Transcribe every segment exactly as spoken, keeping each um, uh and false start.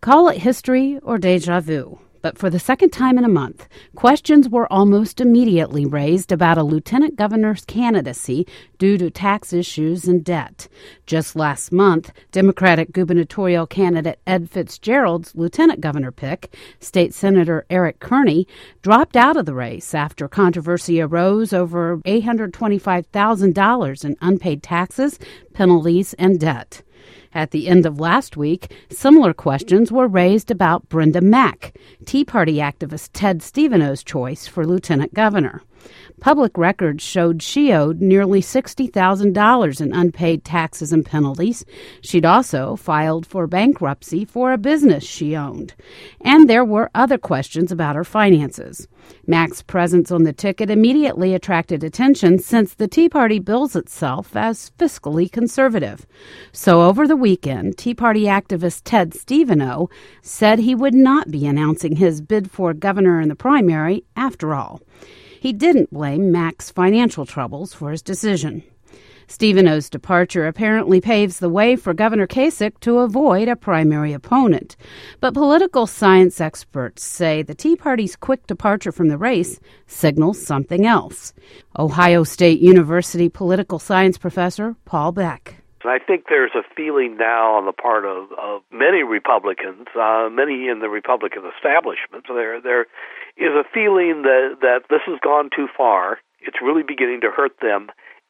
Call it history or deja vu, but for the second time in a month, questions were almost immediately raised about a lieutenant governor's candidacy due to tax issues and debt. Just last month, Democratic gubernatorial candidate Ed Fitzgerald's lieutenant governor pick, State Senator Eric Kearney, dropped out of the race after controversy arose over eight hundred twenty-five thousand dollars in unpaid taxes, penalties, and debt. At the end of last week, similar questions were raised about Brenda Mack, Tea Party activist Ted Steveno's choice for lieutenant governor. Public records showed she owed nearly sixty thousand dollars in unpaid taxes and penalties. She'd also filed for bankruptcy for a business she owned. And there were other questions about her finances. Mack's presence on the ticket immediately attracted attention since the Tea Party bills itself as fiscally conservative. So over the weekend, Tea Party activist Ted Steveno said he would not be announcing his bid for governor in the primary after all. He didn't blame Mack's financial troubles for his decision. Steveno's departure apparently paves the way for Governor Kasich to avoid a primary opponent. But political science experts say the Tea Party's quick departure from the race signals something else. Ohio State University political science professor Paul Beck. And I think there's a feeling now on the part of, of many Republicans, uh, many in the Republican establishment, there there is a feeling that, that this has gone too far. It's really beginning to hurt them.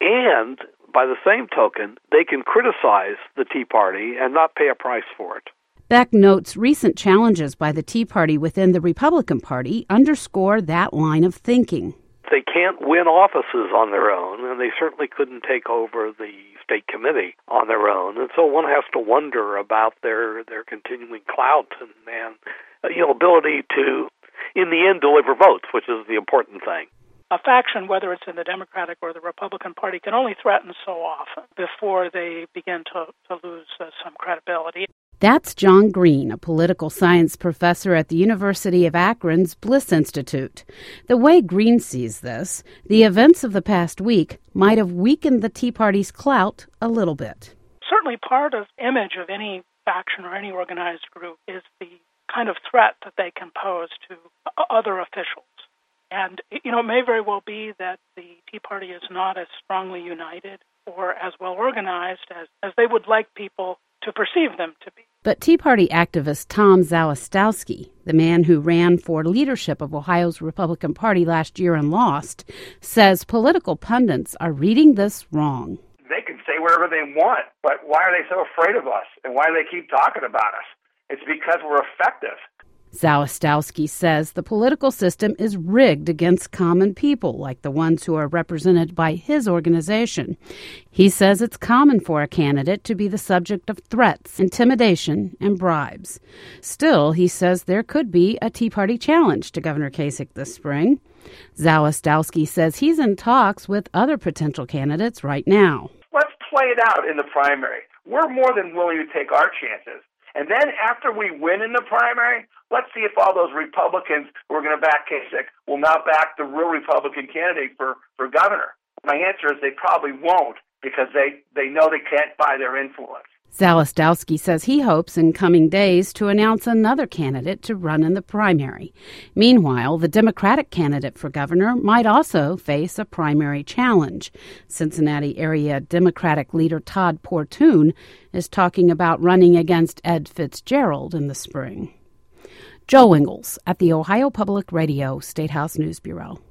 And by the same token, they can criticize the Tea Party and not pay a price for it. Beck notes recent challenges by the Tea Party within the Republican Party underscore that line of thinking. They can't win offices on their own, and they certainly couldn't take over the state committee on their own. And so one has to wonder about their, their continuing clout and, and you know, ability to, in the end, deliver votes, which is the important thing. A faction, whether it's in the Democratic or the Republican Party, can only threaten so often before they begin to, to lose uh, some credibility. That's John Green, a political science professor at the University of Akron's Bliss Institute. The way Green sees this, the events of the past week might have weakened the Tea Party's clout a little bit. Certainly part of the image of any faction or any organized group is the kind of threat that they can pose to other officials. And, you know, it may very well be that the Tea Party is not as strongly united or as well organized as, as they would like people to perceive them to be. But Tea Party activist Tom Zawistowski, the man who ran for leadership of Ohio's Republican Party last year and lost, says political pundits are reading this wrong. They can say whatever they want, but why are they so afraid of us? And why do they keep talking about us? It's because we're effective. Zawistowski says the political system is rigged against common people, like the ones who are represented by his organization. He says it's common for a candidate to be the subject of threats, intimidation, and bribes. Still, he says there could be a Tea Party challenge to Governor Kasich this spring. Zawistowski says he's in talks with other potential candidates right now. Let's play it out in the primary. We're more than willing to take our chances. And then after we win in the primary, let's see if all those Republicans who are going to back Kasich will now back the real Republican candidate for, for governor. My answer is they probably won't because they, they know they can't buy their influence. Zawistowski says he hopes in coming days to announce another candidate to run in the primary. Meanwhile, the Democratic candidate for governor might also face a primary challenge. Cincinnati area Democratic leader Todd Portune is talking about running against Ed Fitzgerald in the spring. Joe Ingles at the Ohio Public Radio State House News Bureau.